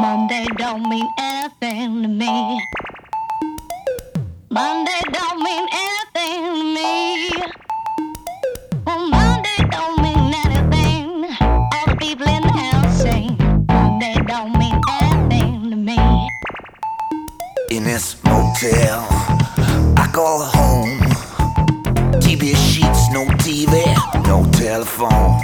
Monday don't mean anything to me. Monday don't mean anything to me. Well, Monday don't mean anything. All the people in the house say Monday don't mean anything to me. In this motel, I call home. TV sheets, no TV, no telephone.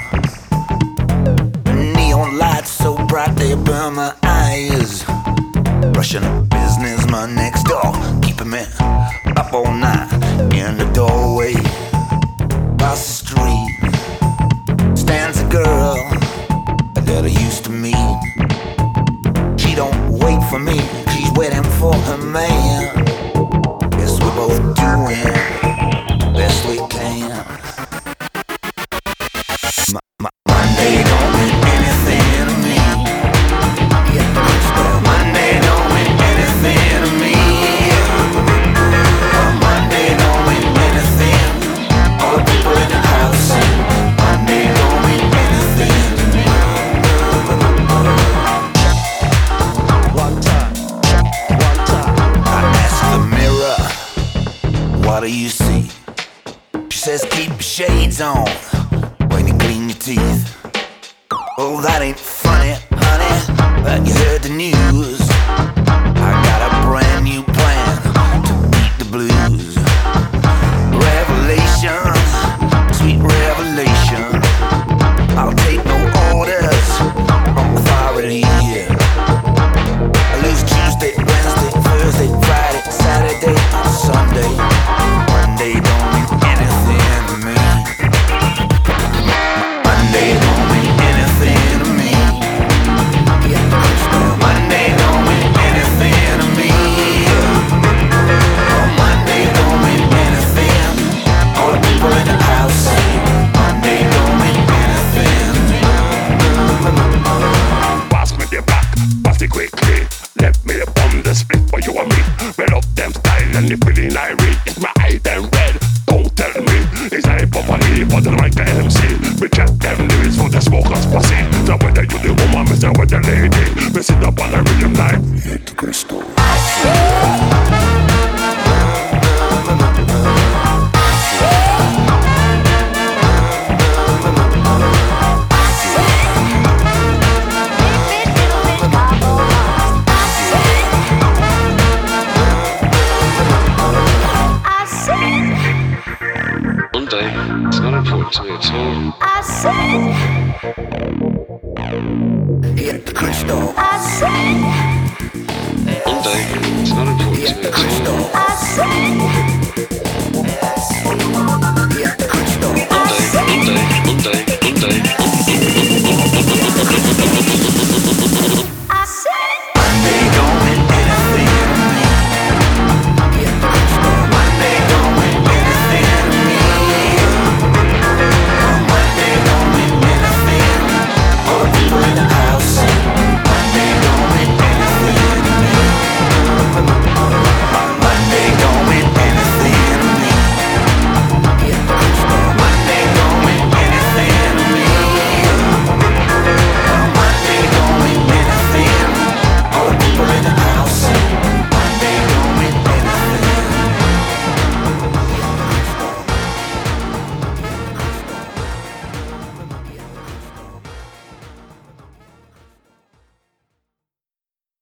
Neon lights so bright they burn my eyes. Russian businessman next door, keeping me up all night. In the doorway, across the street, stands a girl that I used to meet. She don't wait for me, she's waiting for her man. Guess we're both doing best we can. Monday don't mean anything to me. Monday don't mean anything to me. Monday don't mean anything. All the people in the house say Monday don't mean anything to me. One time. I ask the mirror, what do you see? She says keep your shades on when you clean your teeth. Oh, that ain't funny, honey, but you heard the news. I got a brand new plan to beat the blues. Revelation, sweet revelation. I'll take no orders from authority. I lose Tuesday, Wednesday, Thursday, Friday, Saturday, Sunday. Monday don't mean anything to me. Monday don't mean anything to me. Monday don't mean anything to me. Monday don't mean anything. All the people in the house say Monday don't mean anything to me. Pass me the back, pass it quickly. Let me bomb the split for you and me. Red up them style and the feeling I read. It's my eye then red. Don't tell me it's a properly for the right MC. We check them lyrics for the smokers pussy. So whether you the woman, Mr. with the lady, we sit up on the rhythm like hit the crystal. Monday, it's not important to me at all. I said